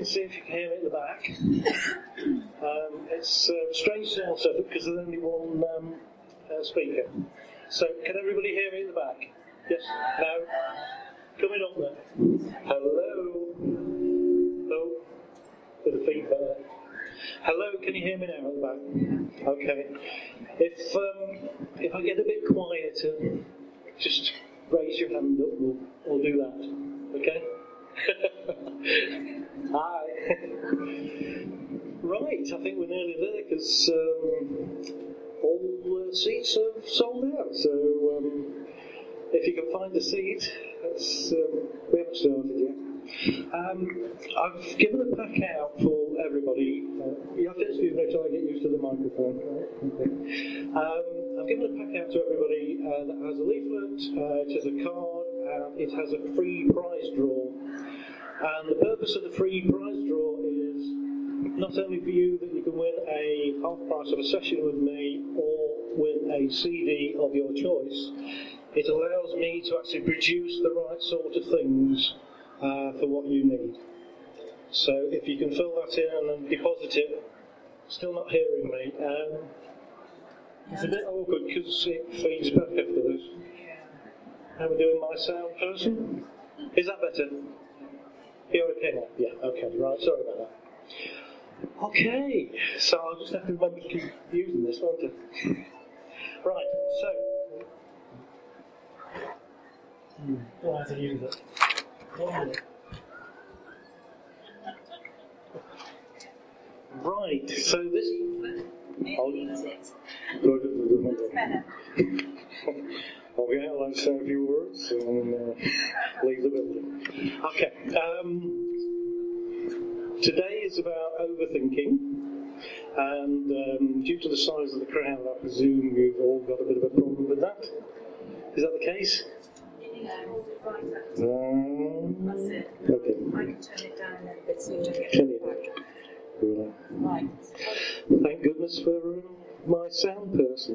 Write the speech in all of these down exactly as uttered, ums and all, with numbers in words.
and see if you can hear me at the back. Um, it's a strange sound setup because there's only one um, uh, speaker. So, can everybody hear me at the back? Yes? No? Coming up there. Hello? Oh, bit of feedback there. Hello, can you hear me now at the back? Okay. If um, if I get a bit quieter, just raise your hand up, we'll, we'll do that. Okay? Hi. Right, I think we're nearly there because um, all the seats have sold out. So um, if you can find a seat, that's, um, we haven't started yet. Um, I've given a pack out for everybody. Uh, you have to excuse me until I get used to the microphone. Okay. Um, I've given a pack out to everybody uh, that has a leaflet, uh, it has a card, and it has a free prize draw. And the purpose of the free prize draw is not only for you that you can win a half price of a session with me or win a C D of your choice, it allows me to actually produce the right sort of things uh, for what you need. So if you can fill that in and deposit it, still not hearing me, um, it's a bit awkward because it feeds back after this. How are we doing, my sound person? Is that better? You're okay now? Yeah, okay, right, sorry about that. Okay, so I'll just have to remember to keep using this, won't I? Right, so. Hmm, don't have to use it. One minute. Right, so this. I'll, I'll be out and say a few words and uh, leave the building. Okay. Um, today is about overthinking, and um, due to the size of the crowd, I presume you've all got a bit of a problem with that. Is that the case? Um, That's it. Okay. I can turn it down a bit so you don't get Can it you? back. Right. Right. Thank goodness for um, my sound person.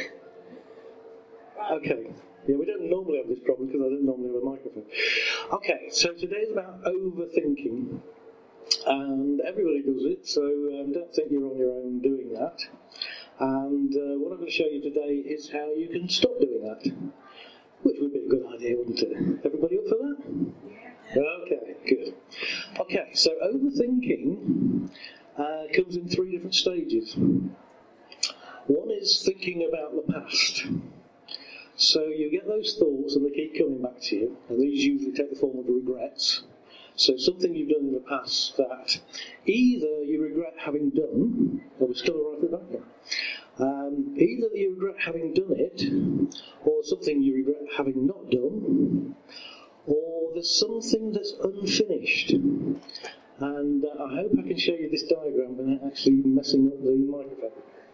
Okay. Yeah, we don't normally have this problem because I don't normally have a microphone. Okay, so today's about overthinking. And everybody does it, so um, don't think you're on your own doing that. And uh, what I'm going to show you today is how you can stop doing that. Which would be a good idea, wouldn't it? Everybody up for that? Okay, good. Okay, so overthinking uh, comes in three different stages. One is thinking about the past. So you get those thoughts and they keep coming back to you, and these usually take the form of regrets. So something you've done in the past that either you regret having done, or we're still right at that here. Um, either you regret having done it, or something you regret having not done, or there's something that's unfinished. And uh, I hope I can show you this diagram without actually messing up the microphone.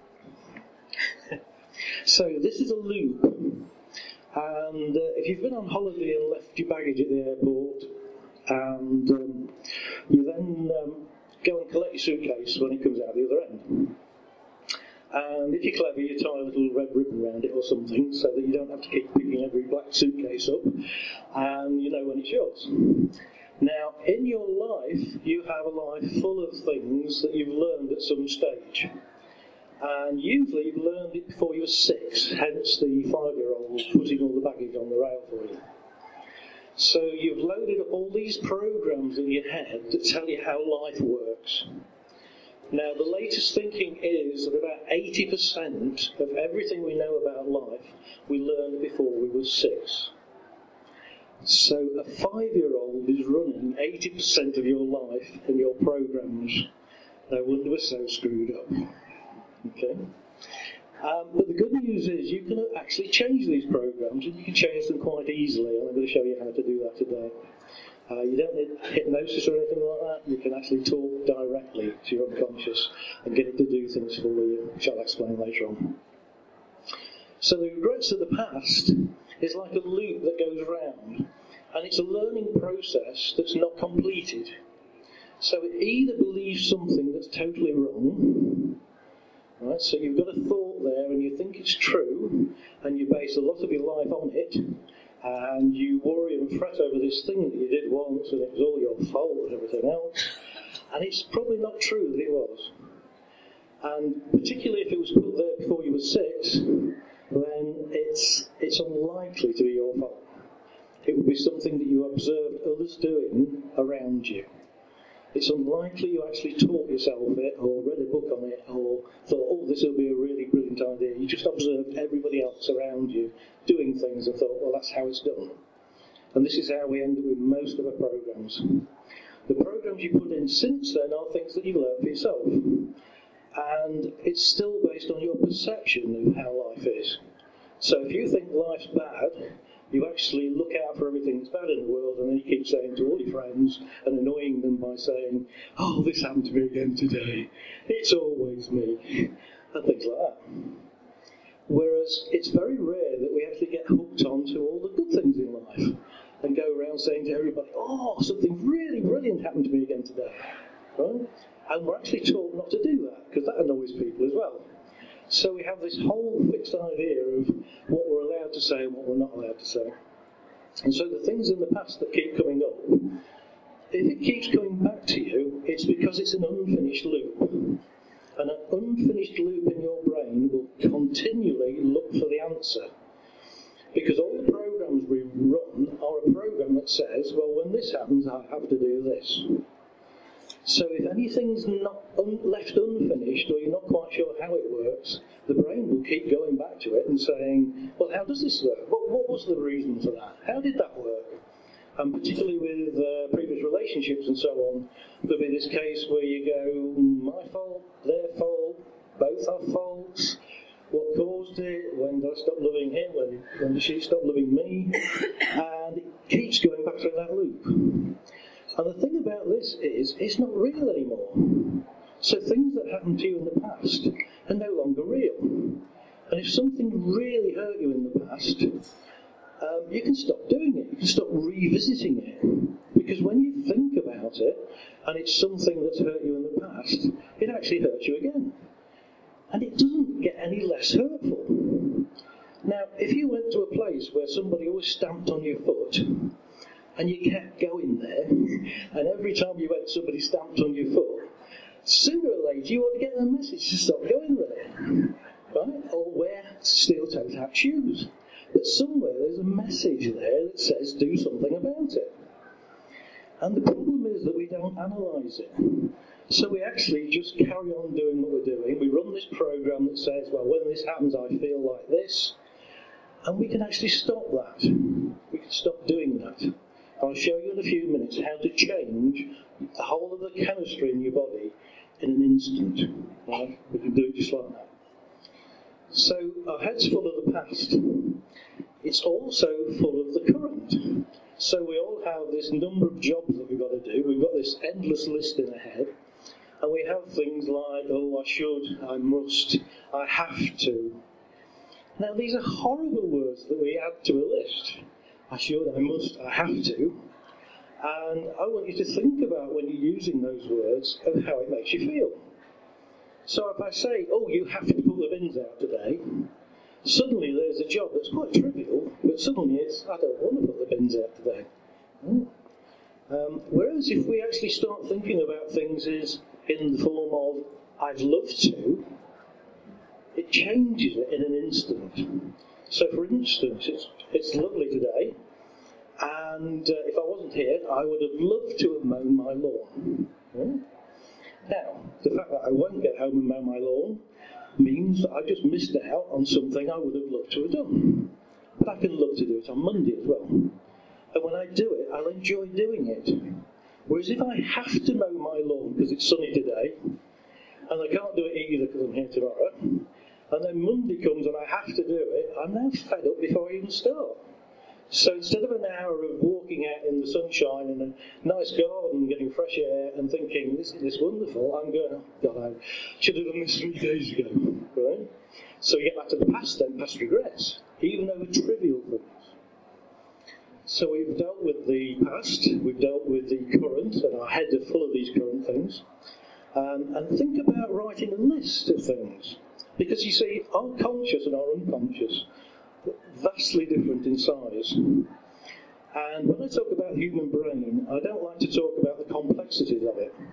So this is a loop, and uh, if you've been on holiday and left your baggage at the airport, and um, you then um, go and collect your suitcase when it comes out the other end. And if you're clever, you tie a little red ribbon around it or something so that you don't have to keep picking every black suitcase up, and you know when it's yours. Now, in your life, you have a life full of things that you've learned at some stage. And usually you've learned it before you were six, hence the five-year-old putting all the baggage on the rail for you. So you've loaded up all these programs in your head that tell you how life works. Now, the latest thinking is that about eighty percent of everything we know about life we learned before we were six. So a five-year-old is running eighty percent of your life and your programs. No wonder we're so screwed up. Okay. Um, but the good news is you can actually change these programs, and you can change them quite easily, and I'm going to show you how to do that today. Uh, you don't need hypnosis or anything like that. You can actually talk directly to your unconscious and get it to do things for you, which I'll explain later on. So the regrets of the past is like a loop that goes round, and it's a learning process that's not completed. So it either believes something that's totally wrong. Right, so you've got a thought there and you think it's true, and you base a lot of your life on it, and you worry and fret over this thing that you did once and it was all your fault and everything else, And it's probably not true that it was. And particularly if it was put there before you were six, then it's, it's unlikely to be your fault. It would be something that you observed others doing around you. It's unlikely you actually taught yourself it, or read a book on it, or thought, oh, this will be a really brilliant idea. You just observed everybody else around you doing things and thought, well, that's how it's done. And this is how we end up with most of our programs. The programs you put in since then are things that you've learned for yourself. And it's still based on your perception of how life is. So if you think life's bad, you actually look out for everything that's bad in the world, and then you keep saying to all your friends and annoying them by saying, oh, this happened to me again today. It's always me. And things like that. Whereas it's very rare that we actually get hooked onto all the good things in life and go around saying to everybody, oh, something really brilliant happened to me again today. Right? And we're actually taught not to do that, because that annoys people as well. So we have this whole fixed idea of what we're allowed to say and what we're not allowed to say. And so the things in the past that keep coming up, if it keeps coming back to you, it's because it's an unfinished loop. And an unfinished loop in your brain will continually look for the answer. Because all the programs we run are a program that says, well, when this happens, I have to do this. So if anything's not un- left unfinished, or you're not quite sure how it works, the brain will keep going back to it and saying, well, how does this work? What, what was the reason for that? How did that work? And particularly with uh, previous relationships and so on, there'll be this case where you go, my fault, their fault, both are faults. What caused it? When did I stop loving him? When, when did she stop loving me? And it keeps going back through that loop. And the thing about this is, it's not real anymore. So things that happened to you in the past are no longer real. And if something really hurt you in the past, um, you can stop doing it. You can stop revisiting it. Because when you think about it, and it's something that's hurt you in the past, it actually hurts you again. And it doesn't get any less hurtful. Now, if you went to a place where somebody always stamped on your foot, and you kept going there, and every time you went, somebody stamped on your foot, sooner or later you ought to get the message to stop going there, right? Or wear steel-toed hat shoes. But somewhere there's a message there that says do something about it. And the problem is that we don't analyse it. So we actually just carry on doing what we're doing. We run this program that says, well, when this happens, I feel like this. And we can actually stop that. We can stop doing that. I'll show you in a few minutes how to change the whole of the chemistry in your body in an instant. Right? We can do it just like that. So our head's full of the past. It's also full of the current. So we all have this number of jobs that we've got to do. We've got this endless list in our head. And we have things like, oh, I should, I must, I have to. Now, these are horrible words that we add to a list. I should, I must, I have to. And I want you to think about when you're using those words of how it makes you feel. So if I say, oh, you have to pull the bins out today, suddenly there's a job that's quite trivial, but suddenly it's, I don't want to put the bins out today. Hmm. Um, whereas if we actually start thinking about things as in the form of, I'd love to, it changes it in an instant. So for instance, it's, it's lovely today, and uh, if I wasn't here, I would have loved to have mown my lawn. Hmm? Now, the fact that I won't get home and mow my lawn means that I've just missed out on something I would have loved to have done. But I can love to do it on Monday as well. And when I do it, I'll enjoy doing it. Whereas if I have to mow my lawn because it's sunny today, and I can't do it either because I'm here tomorrow, and then Monday comes and I have to do it, I'm now fed up before I even start. So instead of an hour of walking out in the sunshine in a nice garden, getting fresh air and thinking, this is wonderful, I'm going, oh, God, I should have done this three days ago, right? So you get back to the past then, past regrets, even over trivial things. So we've dealt with the past, we've dealt with the current, and our heads are full of these current things. Um, and think about writing a list of things. Because you see, our conscious and our unconscious are vastly different in size. And when I talk about the human brain, I don't like to talk about the complexities of it.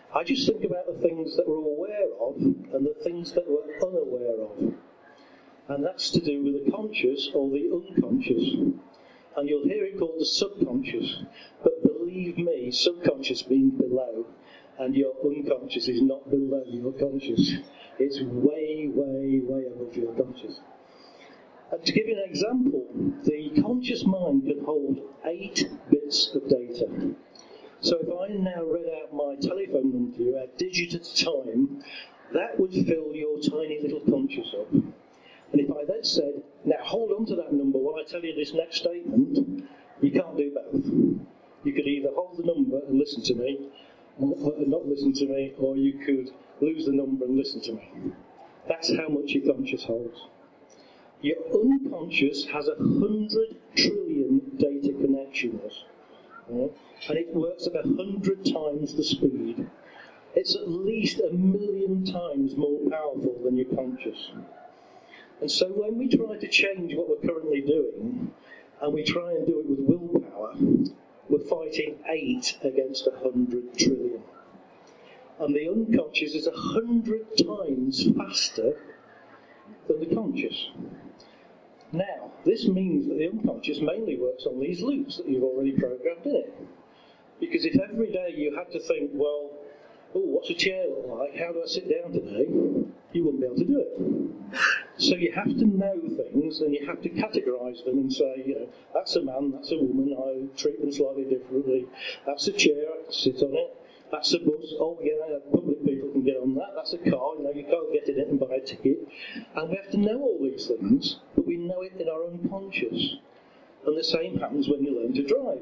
I just think about the things that we're aware of and the things that we're unaware of. And that's to do with the conscious or the unconscious. And you'll hear it called the subconscious. But believe me, subconscious means below, and your unconscious is not below your conscious. It's way, way, way above your conscious. And to give you an example, the conscious mind can hold eight bits of data. So if I now read out my telephone number to you, a digit at a time, that would fill your tiny little conscious up. And if I then said, now hold on to that number while I tell you this next statement, you can't do both. You could either hold the number and listen to me, or not listen to me, or you could lose the number and listen to me. That's how much your conscious holds. Your unconscious has a hundred trillion data connections. Right? And it works at a hundred times the speed. It's at least a million times more powerful than your conscious. And so when we try to change what we're currently doing, and we try and do it with willpower, we're fighting eight against a hundred trillion. And the unconscious is a hundred times faster than the conscious. Now, this means that the unconscious mainly works on these loops that you've already programmed in it. Because if every day you had to think, well, oh, what's a chair look like? How do I sit down today? You wouldn't be able to do it. So you have to know things, and you have to categorise them and say, you know, that's a man, that's a woman, I treat them slightly differently. That's a chair, I can sit on it. That's a bus, oh yeah, public people can get on that. That's a car, you know, you can't get in it and buy a ticket. And we have to know all these things, but we know it in our unconscious. And the same happens when you learn to drive.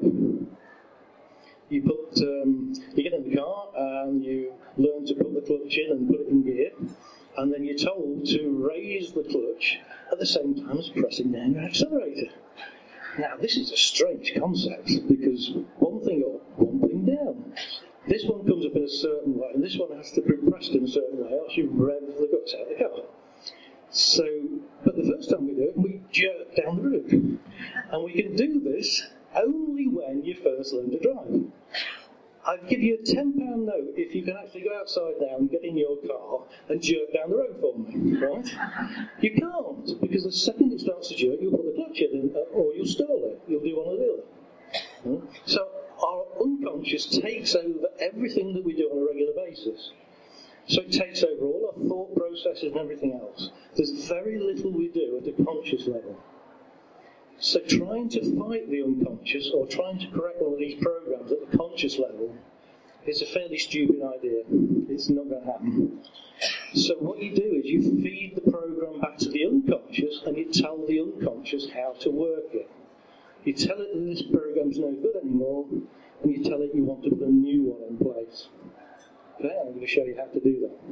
You put, um, you get in the car and you learn to put the clutch in and put it in gear, and then you're told to raise the clutch at the same time as pressing down your accelerator. Now, this is a strange concept, because one thing up, one thing down. This one comes up in a certain way, and this one has to be pressed in a certain way, else you rev the guts out of the car. So, but the first time we do it, we jerk down the road. And we can do this only when you first learn to drive. I'd give you a ten pound note if you can actually go outside now and get in your car and jerk down the road for me, right? You can't, because the second it starts to jerk, you'll put the clutch in, or you'll stall it. You'll do one or the other. Right? So our unconscious takes over everything that we do on a regular basis. So it takes over all our thought processes and everything else. There's very little we do at a conscious level. So trying to fight the unconscious, or trying to correct one of these programs at the conscious level, is a fairly stupid idea. It's not going to happen. So what you do is you feed the program back to the unconscious, and you tell the unconscious how to work it. You tell it that this program's no good anymore, and you tell it you want to put a new one in place. Okay, I'm going to show you how to do that.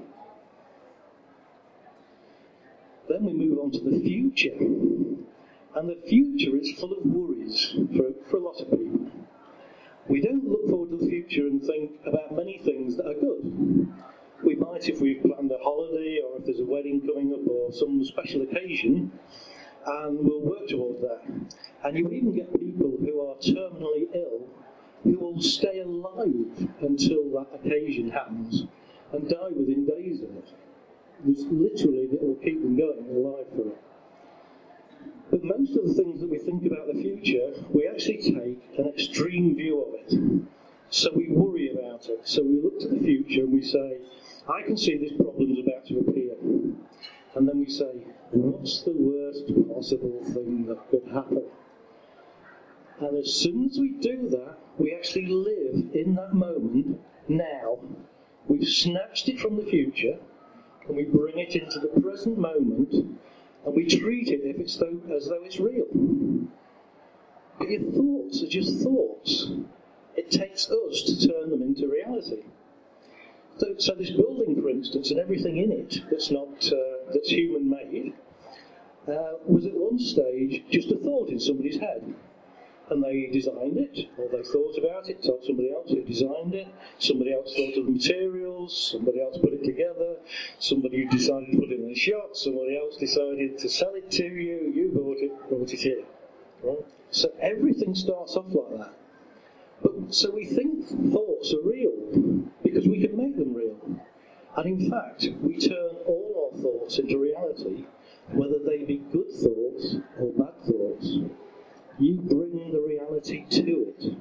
Then we move on to the future. And the future is full of worries for, for a lot of people. We don't look forward to the future and think about many things that are good. We might if we've planned a holiday, or if there's a wedding coming up, or some special occasion, and we'll work towards that. And you even get people who are terminally ill who will stay alive until that occasion happens and die within days of it. It's literally that will keep them going alive for it. But most of the things that we think about the future, we actually take an extreme view of it. So we worry about it. So we look to the future and we say, I can see this problem's about to appear. And then we say, what's the worst possible thing that could happen? And as soon as we do that, we actually live in that moment now. We've snatched it from the future, and we bring it into the present moment, and we treat it if it's though, as though it's real. But your thoughts are just thoughts. It takes us to turn them into reality. So, so this building, for instance, and everything in it that's not uh, that's human-made, uh, was at one stage just a thought in somebody's head. And they designed it, or they thought about it, told somebody else who designed it, somebody else thought of the materials, somebody else put it together, somebody decided to put it in a shop, somebody else decided to sell it to you, you bought it, brought it here. Right? So everything starts off like that. But, so we think thoughts are real, because because we can make them real. And in fact, we turn all our thoughts into reality, whether they be good thoughts or bad thoughts. You bring the reality to it.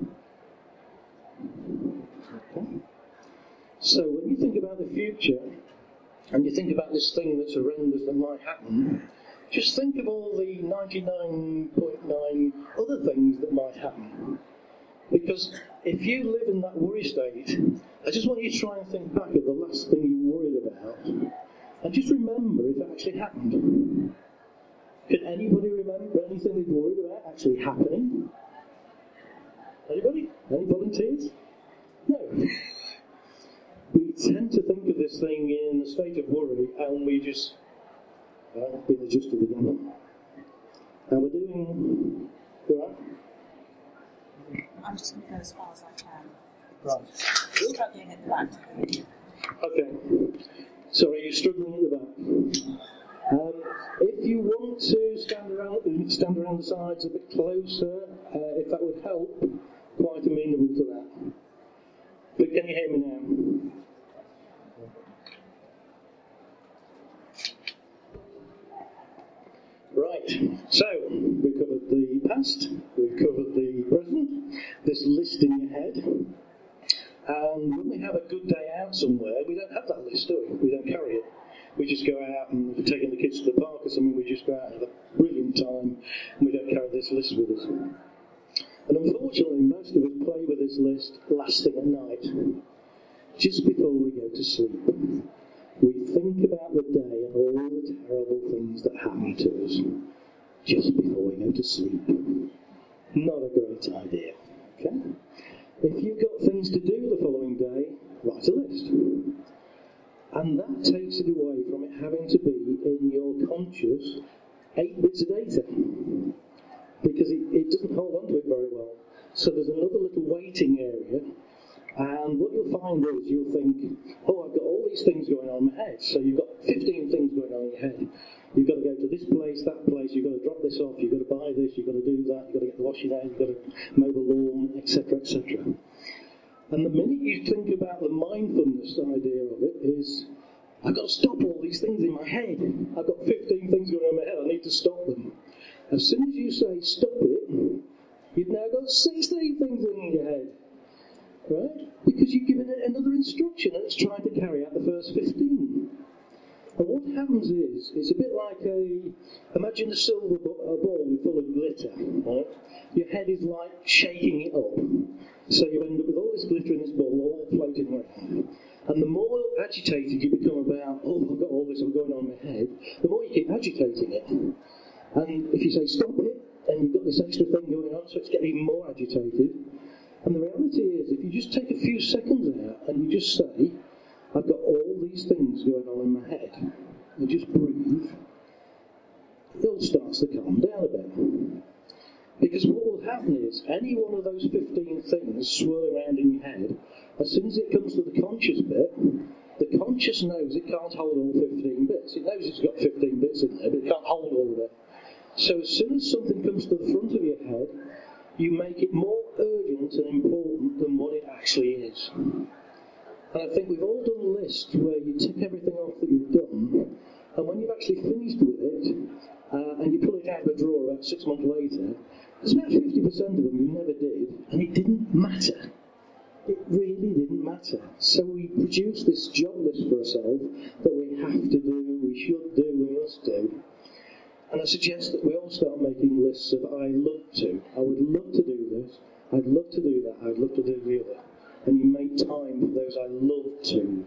Okay? So when you think about the future, and you think about this thing that's horrendous that might happen, just think of all the ninety-nine point nine other things that might happen. Because if you live in that worry state, I just want you to try and think back of the last thing you worried about, and just remember if it actually happened. Can anybody remember anything they'd worried about actually happening? Anybody? Any volunteers? No. We tend to think of this thing in a state of worry, and we just, well, been adjusted again. And we're doing, go on. I'm just going to go as far as I can. Right. Struggling at the back. Okay. So are you struggling at the back? Um, if you want to stand around, stand around the sides a bit closer, uh, if that would help, quite amenable to that. But can you hear me now? Right, so we've covered the past, we've covered the present, this list in your head, and when we have a good day out somewhere, we don't have that list, do we? We don't carry it. We just go out, and if we're taking the kids to the park or something, we just go out and have a brilliant time, and we don't carry this list with us. And unfortunately, most of us play with this list last thing at night, just before we go to sleep. We think about the day and all the terrible things that happen to us just before we go to sleep. Not a great idea, okay? If you've got things to do the following day, write a list. And that takes it away from it having to be in your conscious eight bits of data, because it, it doesn't hold on to it very well. So there's another little waiting area. And what you'll find is you'll think, oh, I've got all these things going on in my head. So you've got fifteen things going on in your head. You've got to go to this place, that place, you've got to drop this off, you've got to buy this, you've got to do that, you've got to get the washing out, you've got to mow the lawn, et cetera, et cetera. And the minute you think about the mindfulness idea of it is, I've got to stop all these things in my head. I've got fifteen things going on in my head, I need to stop them. As soon as you say stop it, you've now got sixteen things in your head. Right? Because you've given it another instruction and it's trying to carry out the first fifteen. And what happens is, it's a bit like a, imagine a silver ball full of glitter, right? Your head is like shaking it up. So you end up with all this glitter in this ball all floating around. And the more agitated you become about, oh, I've got all this going on in my head, the more you keep agitating it. And if you say stop it, and you've got this extra thing going on, so it's getting even more agitated. And the reality is, if you just take a few seconds out and you just say, I've got all these things going on in my head, and just breathe, it all starts to calm down a bit. Because what will happen is, any one of those fifteen things swirling around in your head, as soon as it comes to the conscious bit, the conscious knows it can't hold all fifteen bits. It knows it's got fifteen bits in there, but it can't hold all of it. So as soon as something comes to the front of your head, you make it more urgent and important than what it actually is. And I think we've all done lists where you tick everything off that you've done, and when you've actually finished with it, uh, and you pull it out of a drawer about six months later, there's about fifty percent of them you never did, and it didn't matter. It really didn't matter. So we produce this job list for ourselves that we have to do, we should do, we must do. And I suggest that we all start making lists of I love to. I would love to do this. I'd love to do that. I'd love to do the other. And you make time for those I love to.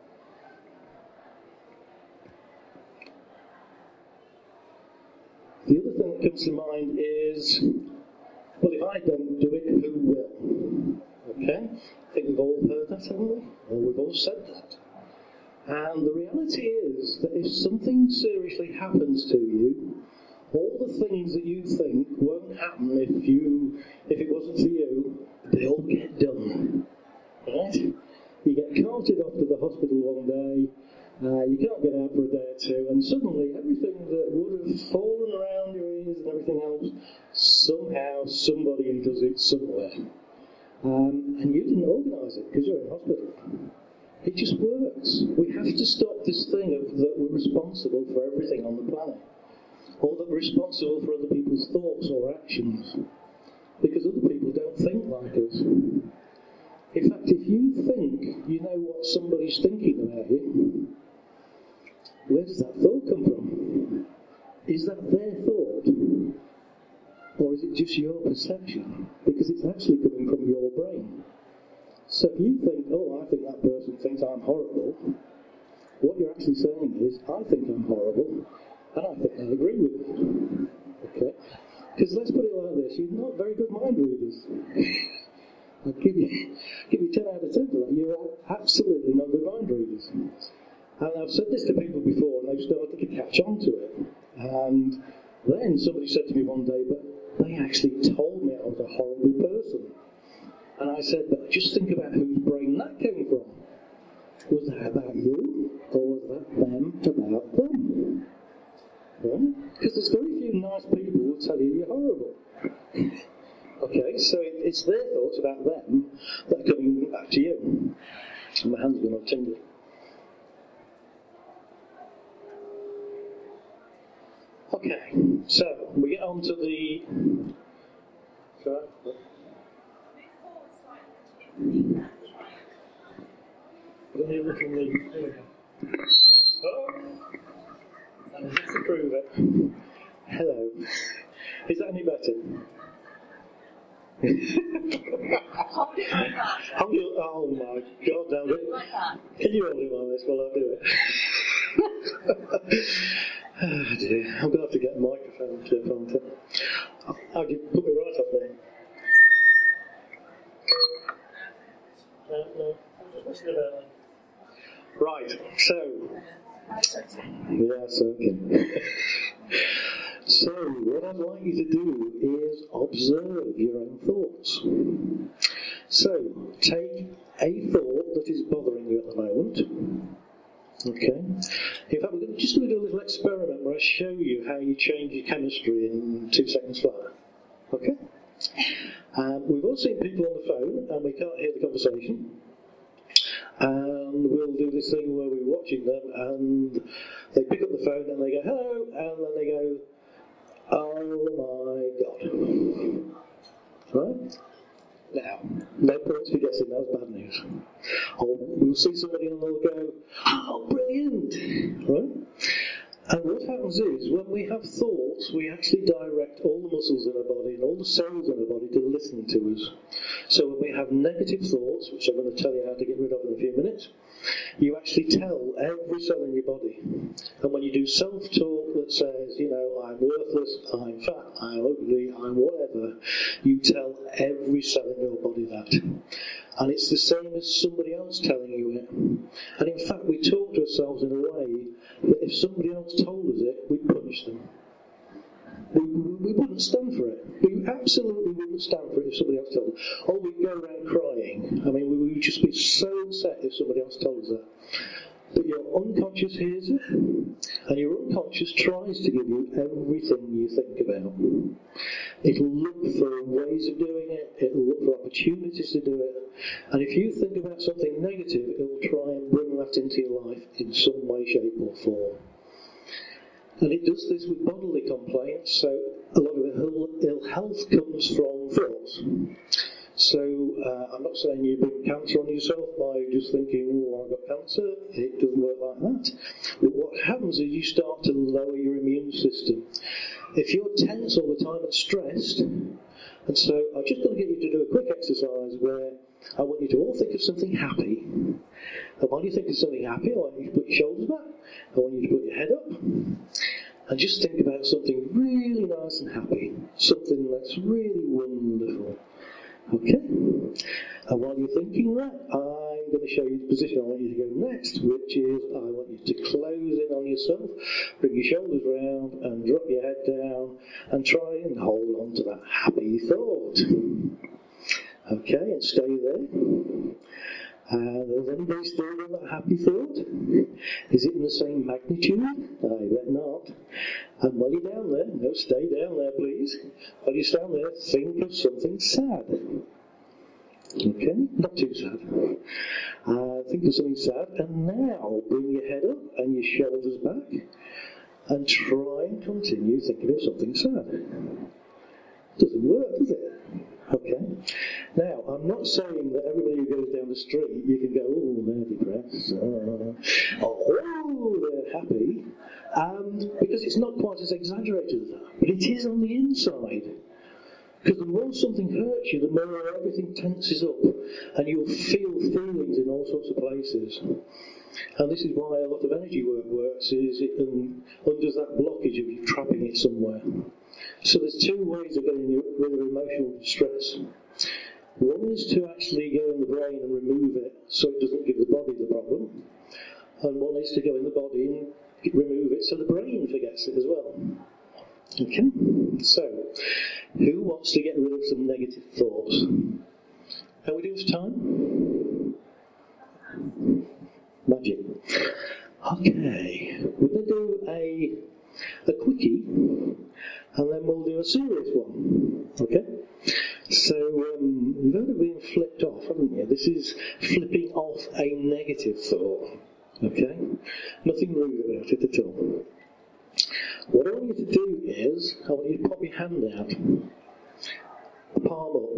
The other thing that comes to mind is, well, if I don't do it, who will? Okay? I think we've all heard that, haven't we? Or we've all said that. And the reality is that if something seriously happens to you, all the things that you think won't happen if you, if it wasn't for you, they all get done. Right? You get carted off to the hospital one day, uh, you can't get out for a day or two, and suddenly everything that would have fallen around your ears and everything else, somehow somebody does it somewhere. Um, and you didn't organise it because you're in hospital. It just works. We have to stop this thing of that we're responsible for everything on the planet, or that we're responsible for other people's thoughts or actions, because other people don't think like us. In fact, if you think you know what somebody's thinking about you, where does that thought come from? Is that their thought? Or is it just your perception? Because it's actually coming from your brain. So if you think, oh, I think that person thinks I'm horrible, what you're actually saying is, I think I'm horrible, and I think I agree with it. Okay? Because let's put it like this, you're not very good mind readers. I'll give you, give you ten out of ten for that. You're absolutely not good mind readers. And I've said this to people before, and they've started to catch on to it. And then somebody said to me one day, but they actually told me I was a horrible person. And I said, but just think about whose brain that came from. Was that about you, or was that them about them? Right? Because there's very few nice people who will tell you you're horrible. Okay, so it, it's their thoughts about them that are coming back to you. And my hand's going to tingle. Okay, so we get on to the. Sorry? Let me look in the. There we go. Oh! And just to prove it. Hello. Is that any better? Hold it like that. Hold it, oh my god, damn it. Like that. Can you hold it like this while I do it? Oh dear, I'm going to have to get a microphone clip onto. How do you put me right up there? No, no, I'm just messing about that. Right, so. Yes, okay. So, what I'd like you to do is observe your own thoughts. So, take a thought that is bothering you at the moment. Okay. In fact, we're just going to do a little experiment where I show you how you change your chemistry in two seconds flat. Okay? Um, we've all seen people on the phone and we can't hear the conversation. And we'll do this thing where we're watching them and they pick up the phone and they go, hello, and then they go, oh my god. Right? Now, no points for guessing, that was bad news. Or we'll see somebody and they'll go, oh, brilliant! Right? And what happens is, when we have thoughts, we actually direct all the muscles in our body and all the cells in our body to listen to us. So when we have negative thoughts, which I'm going to tell you how to get rid of in a few minutes, you actually tell every cell in your body. And when you do self-talk that says, you know, I'm worthless, I'm fat, I'm ugly, I'm whatever, you tell every cell in your body that. And it's the same as somebody else telling you it. And in fact, we talk to ourselves in a way that if somebody else told us it, we'd punish them. We, we wouldn't stand for it. We absolutely wouldn't stand for it if somebody else told us. Or we'd go around crying. I mean, we would just be so upset if somebody else told us that. But your unconscious hears it, and your unconscious tries to give you everything you think about. It'll look for ways of doing it, it'll look for opportunities to do it, and if you think about something negative, it'll try and bring that into your life in some way, shape or form. And it does this with bodily complaints, so a lot of ill, ill health comes from thoughts. So, uh, I'm not saying you bring cancer on yourself by just thinking, oh, I've got cancer. It doesn't work like that. But what happens is you start to lower your immune system. If you're tense all the time and stressed, and so I'm just going to get you to do a quick exercise where I want you to all think of something happy. And while you think of something happy, I want you to put your shoulders back. I want you to put your head up. And just think about something really nice and happy. Something that's really wonderful. Okay, and while you're thinking that, I'm going to show you the position I want you to go next, which is I want you to close in on yourself, bring your shoulders round and drop your head down and try and hold on to that happy thought. Okay, and stay there. And has anybody still got that happy thought? Is it in the same magnitude? I bet not. And while you're down there, no, stay down there please. While you stand there, think of something sad. Okay, not too sad. Uh, think of something sad, and now bring your head up and your shoulders back, and try and continue thinking of something sad. Doesn't work, does it? Okay. Now, I'm not saying that everybody who goes down the street, you can go, oh, they're depressed, uh, oh, they're happy, um, because it's not quite as exaggerated as that, but it is on the inside. Because the more something hurts you, the more everything tenses up, and you'll feel feelings in all sorts of places. And this is why a lot of energy work works, is it um, undoes that blockage of you trapping it somewhere. So there's two ways of getting rid of emotional distress. One is to actually go in the brain and remove it so it doesn't give the body the problem. And one is to go in the body and remove it so the brain forgets it as well. Okay? So, who wants to get rid of some negative thoughts? How are we doing for time? Magic. Okay. We're going to do a, a quickie, and then we'll do a serious one. Okay? So, um, you've only been flipped off, haven't you? This is flipping off a negative thought. Okay? Nothing rude about it at all. What I want you to do is, I want you to pop your hand out, palm up,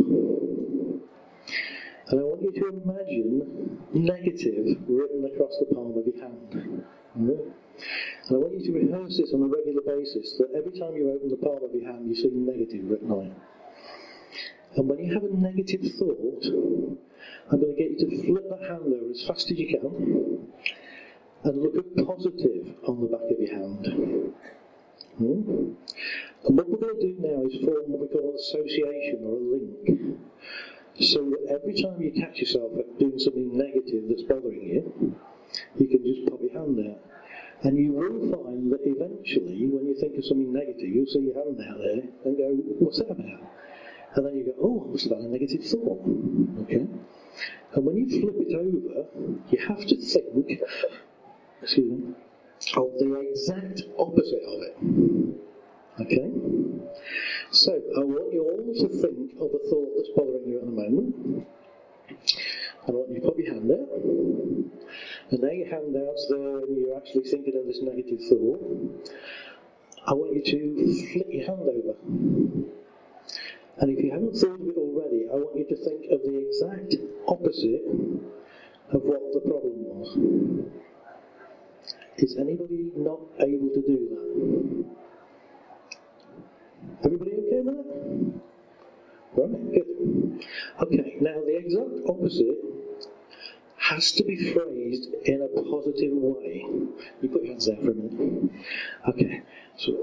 and I want you to imagine negative written across the palm of your hand. Mm-hmm. And I want you to rehearse this on a regular basis, that every time you open the palm of your hand, you see negative written on it. And when you have a negative thought, I'm going to get you to flip that hand over as fast as you can, and look at positive on the back of your hand. Hmm? And what we're going to do now is form what we call an association or a link. So that every time you catch yourself at doing something negative that's bothering you, you can just pop your hand out. And you will find that eventually, when you think of something negative, you'll see your hand out there and go, what's that about? And then you go, oh, I must have had a negative thought. Okay? And when you flip it over, you have to think, excuse me, of the exact opposite of it. Okay? So, I want you all to think of a thought that's bothering you at the moment. I want you to put your hand out. And now your hand out's there and you're actually thinking of this negative thought. I want you to flip your hand over. And if you haven't thought of it already, I want you to think of the exact opposite of what the problem was. Is anybody not able to do that? Everybody okay with that? Right, good. Okay, now the exact opposite has to be phrased in a positive way. You put your hands out for a minute. Okay, so,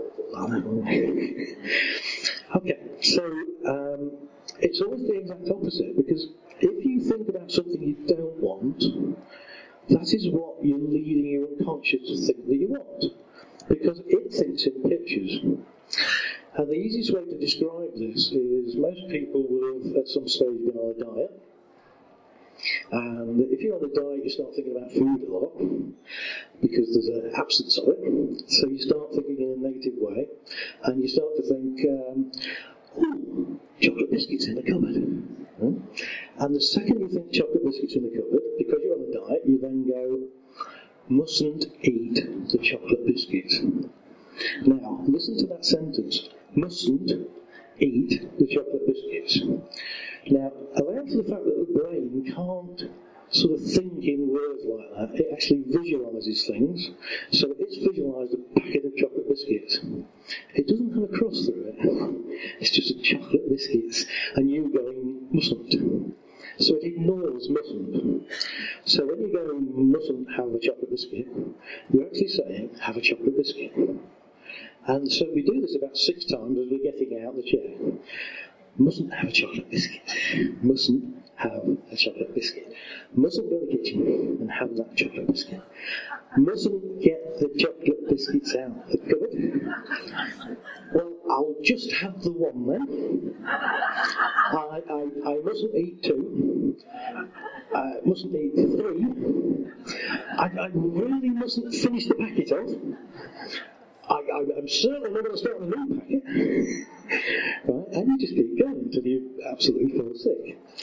okay, so um, it's always the exact opposite, because if you think about something you don't want, that is what you're leading your unconscious to think that you want, because it thinks in pictures. And the easiest way to describe this is most people will have at some stage been on a diet. And if you're on a diet, you start thinking about food a lot, because there's an absence of it. So you start thinking in a negative way, and you start to think, um, ooh, chocolate biscuits in the cupboard. Hmm? And the second you think chocolate biscuits in the cupboard, because you're on a diet, you then go, mustn't eat the chocolate biscuits. Now, listen to that sentence. Mustn't eat the chocolate biscuits. Now, allow for the fact that the brain can't sort of think in words like that. It actually visualises things. So it's visualised a packet of chocolate biscuits. It doesn't have a cross through it. It's just a chocolate biscuits. And you going, mustn't. So it ignores mustn't. So when you go, mustn't have a chocolate biscuit, you're actually saying, have a chocolate biscuit. And so we do this about six times as we're getting out the chair. Mustn't have a chocolate biscuit. Mustn't have a chocolate biscuit. Mustn't go to the kitchen and have that chocolate biscuit. Mustn't get the chocolate biscuits out the cupboard. Well, I'll just have the one then. I, I, I mustn't eat two. I mustn't eat three. I, I really mustn't finish the packet off. I, I'm certainly not going to start a new packet. Right? And you just keep going until you absolutely fall sick.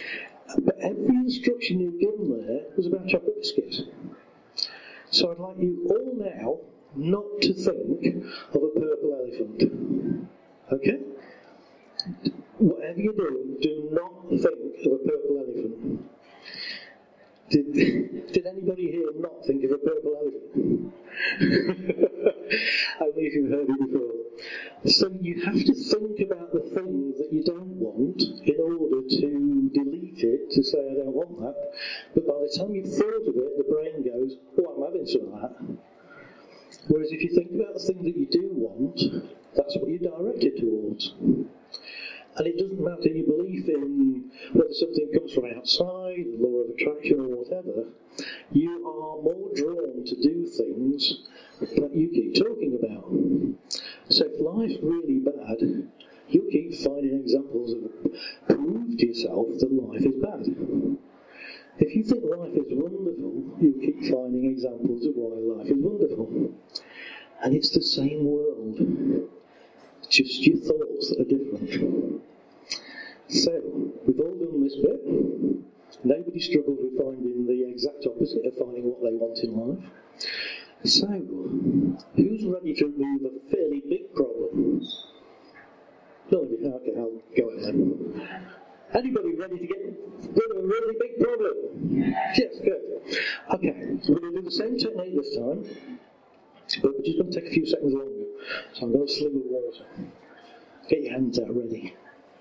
But every instruction you've given there was about chocolate biscuits. So I'd like you all now not to think of a purple elephant. Okay? Whatever you do, do not think of a purple elephant. Did, did anybody here not think of a purple elephant? Only if you've heard it before. So you have to think about the things that you don't want in order to delete it, to say I don't want that. But by the time you've thought of it, the brain goes, oh, I'm having some of that. Whereas if you think about the thing that you do want, that's what you're directed towards. And it doesn't matter your belief in whether something comes from outside, the law of attraction or whatever, you are more drawn to do things that you keep talking about. So if life's really bad, you'll keep finding examples of prove to yourself that life is bad. If you think life is wonderful, you'll keep finding examples of why life is wonderful. And it's the same world. Just your thoughts that are different. So, we've all done this bit. Nobody struggled with finding the exact opposite of finding what they want in life. So, who's ready to remove a fairly big problem? None of you. Okay, I'll go ahead then. Anybody ready to get rid of a really big problem? Yes, good. Okay, we're going to do the same technique this time, but we're just going to take a few seconds longer. So I'm going to sling with water. Get your hands out ready.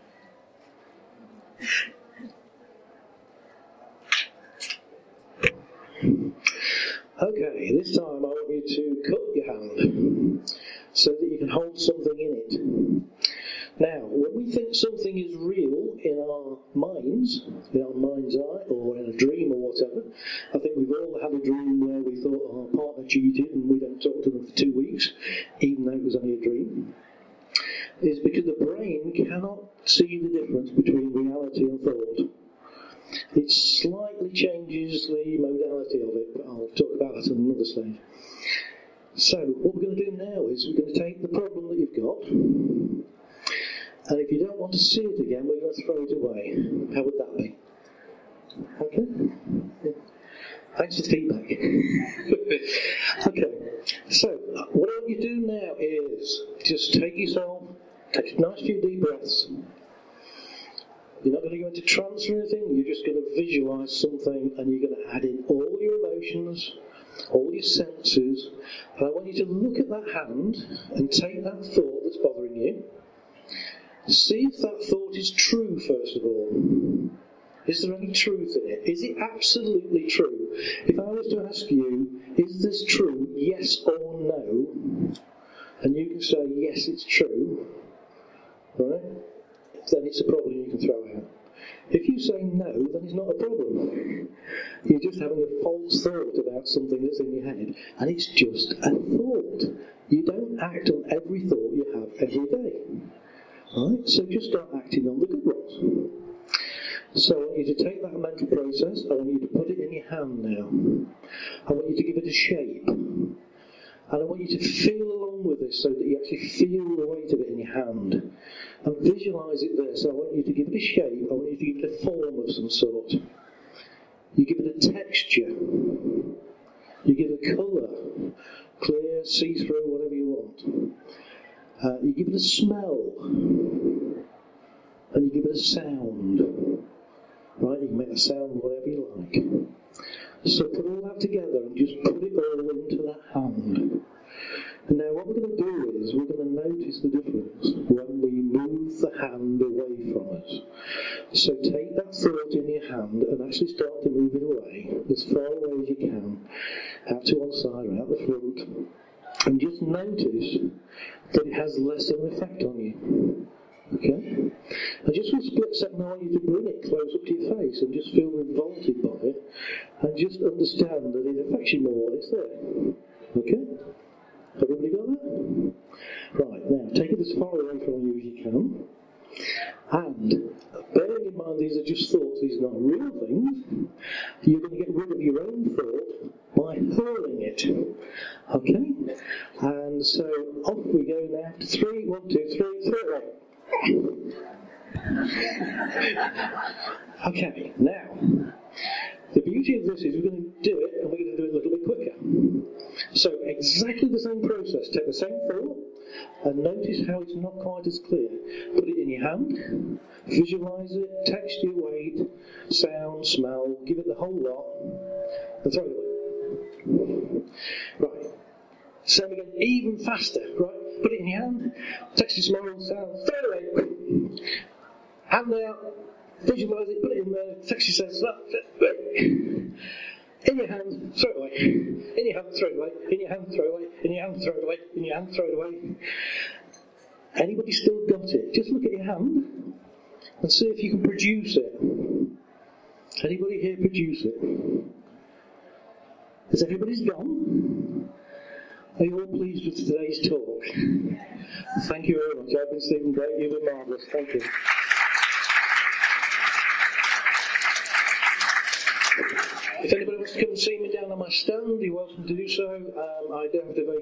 Okay, this time I want you to cup your hand so that you can hold something in it. Now, when we think something is real in our minds, in our mind's eye, or in a dream or whatever, I think we've all had a dream where we thought our partner cheated and we don't talk to them for two weeks, even though it was only a dream, is because the brain cannot see the difference between reality and thought. It slightly changes the modality of it, but I'll talk about that at another stage. So, what we're going to do now is we're going to take the problem that you've got, and if you don't want to see it again, we're going to throw it away. How would that be? Okay? Yeah. Thanks for the feedback. Okay, so what I want you to do now is just take yourself, take a nice few deep breaths. You're not going to go into trance or anything, you're just going to visualise something and you're going to add in all your emotions, all your senses, and I want you to look at that hand and take that thought that's bothering you. See if that thought is true, first of all. Is there any truth in it? Is it absolutely true? If I was to ask you, is this true, yes or no, and you can say, yes, it's true, right, then it's a problem you can throw out. If you say no, then it's not a problem. You're just having a false thought about something that's in your head, and it's just a thought. You don't act on every thought you have every day. Right? So just start acting on the good ones. So I want you to take that mental process, I want you to put it in your hand now. I want you to give it a shape. And I want you to feel along with this so that you actually feel the weight of it in your hand. And visualise it there. So I want you to give it a shape, I want you to give it a form of some sort. You give it a texture. You give it a colour. Clear, see-through, whatever you want. Uh, you give it a smell. And you give it a sound. Right, you can make a sound whatever you like. So put all that together and just put it all into that hand. And now what we're going to do is we're going to notice the difference when we move the hand away from us. So take that thought in your hand and actually start to move it away, as far away as you can, out to one side or out the front, and just notice that it has less of an effect on you. Okay? And just for a split second I want you to bring it close up to your face and just feel revolted by it and just understand that it affects you more when it's there. Okay? Everybody got that? Right, now take it as far away from you as you can. And bearing in mind these are just thoughts, these are not real things, you're going to get rid of your own thought by hurling it. Okay? And so off we go now. Three, one, two, three, throw it away. Okay, now, the beauty of this is we're going to do it, and we're going to do it a little bit quicker. So, exactly the same process. Take the same thought, and notice how it's not quite as clear. Put it in your hand, visualise it, texture, weight, sound, smell, give it the whole lot, and throw it away. Right. Same again, even faster. Right. Put it in your hand, texture, smell, sound, throw it away. Hand out, visualise it, put it in there, texture, sound, smell, in your hand, throw it away. In your hand, throw it away. In your hand, throw it away. In your hand, throw it away. In your hand, throw it away. Anybody still got it? Just look at your hand and see if you can produce it. Anybody here produce it? Has everybody's gone? Are you all pleased with today's talk? Thank you very much. I've been Stephen Great. You've been marvellous. Thank you. If anybody wants to come and see me down on my stand, you're welcome to do so. Um, I do have to